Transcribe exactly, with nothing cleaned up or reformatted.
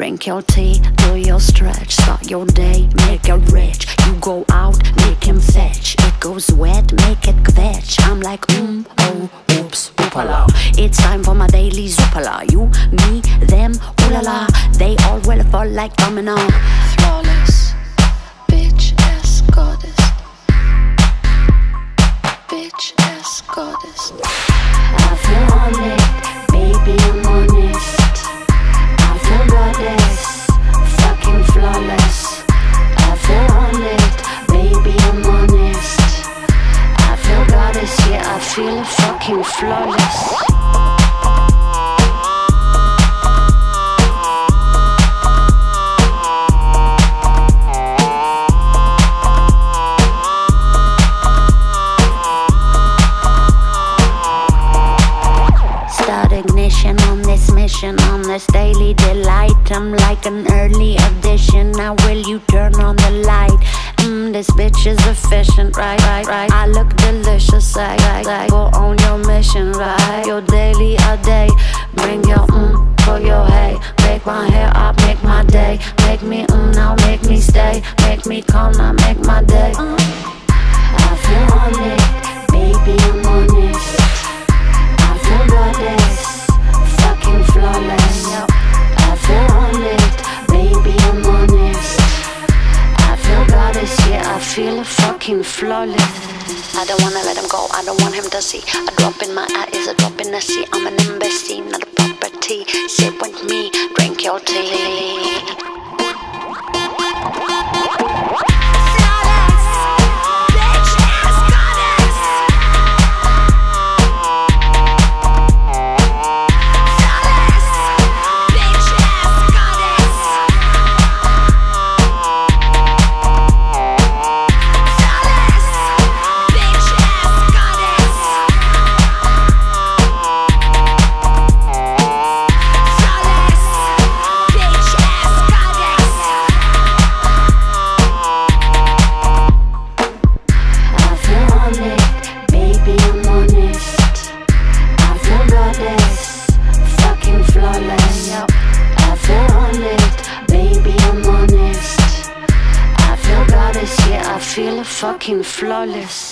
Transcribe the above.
Drink your tea, do your stretch, start your day, make it rich. You go out, make him fetch. It goes wet, make it kvetch. I'm like, mm, oh, oops, oopala. It's time for my daily zoopala. You, me, them, ooh la la. They all will fall like domino. Flawless, bitch ass goddess. Bitch ass goddess. I feel on it, baby, I'm honest. I feel goddess, fucking flawless. I feel on it, baby, I'm honest. I feel goddess, yeah, I feel fucking flawless. Ignition on this mission, on this daily delight. I'm like an early edition. Now will you turn on the light? Mmm, this bitch is efficient, right, right, right. I look delicious, I, I, I go on your mission, right? Your daily a day. Bring your mmm for your hey. Make my hair up, make my day. Make me mmm, now make me stay. Make me calm, now make my day. mm. I feel on it, baby, I'm honest. I feel goddess, fucking flawless. I feel on it, baby, I'm honest. I feel goddess, yeah, I feel fucking flawless. I don't wanna let him go, I don't want him to see. A drop in my eye is a drop in the sea. I'm an embassy, not a property. Sit with me, drink your tea. Fucking flawless.